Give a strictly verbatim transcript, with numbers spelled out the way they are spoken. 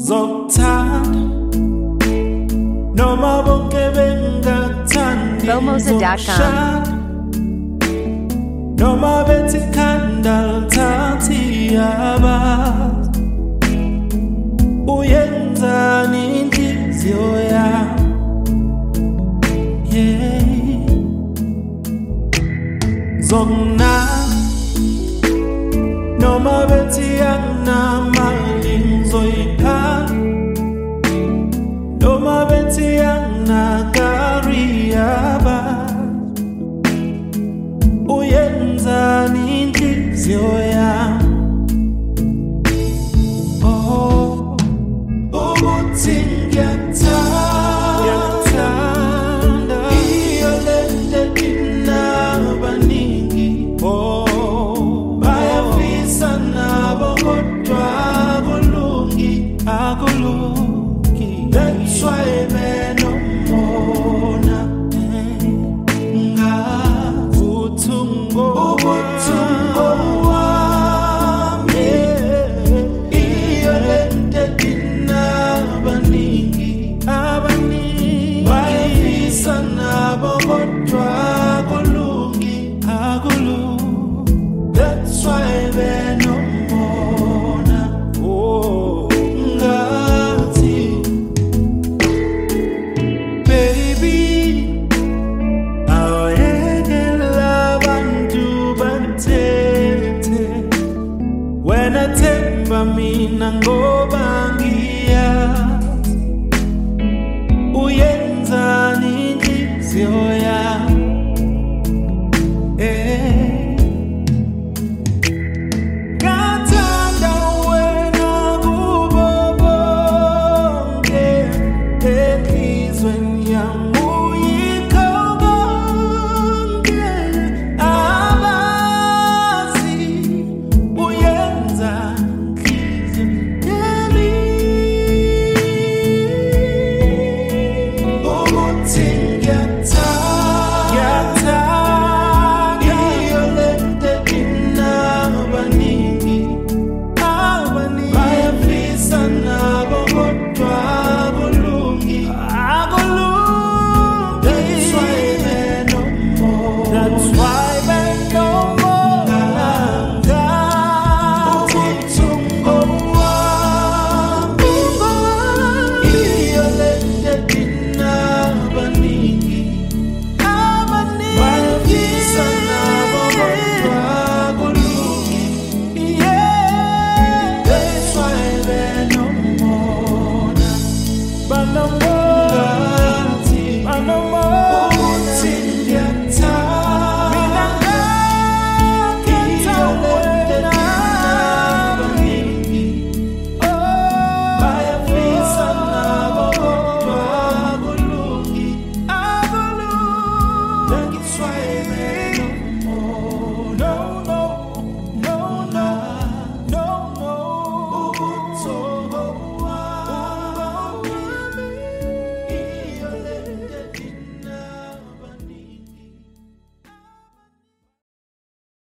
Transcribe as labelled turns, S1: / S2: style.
S1: Zokuthanda noma bonke bengathandi
S2: Bomoza dot com.
S1: Noma bethi khanda lithathi abazi uyenzani inhliziyo yami yeah Zokunaka noma bethi anginamali ngizoyipha noma bethi anginakariaba uyenzani inhliziyo yami oh ukuthi ngiyakuthanda iyo lento inabaningi oh bayafisa nabo kodwa akulungi akulungi that's why benomona ngavuthungo ubuthungo wami iyo lento inabaningi abaningi bayafisa nabo kodwa akulungi akulungi that's why benomona oh ngathi baby awayekela abantu bathethe wena themba mina ngoba ngiyazi uyenzani inhliziyo yami eh ngathanda wena kubo bonke enhlizweni yami uyikho konke abazi uyenza inhliziyo yami ukuthi ngiyakuthanda iyo lento inabaningi abaningi bayafisa nabo kodwa akulungi akulungi that's why benomona that's why benomona ubuthungo wami iyo lento inabaningi abaningi bayafisa nabo kodwa akulungi yeah that's why benomona benomona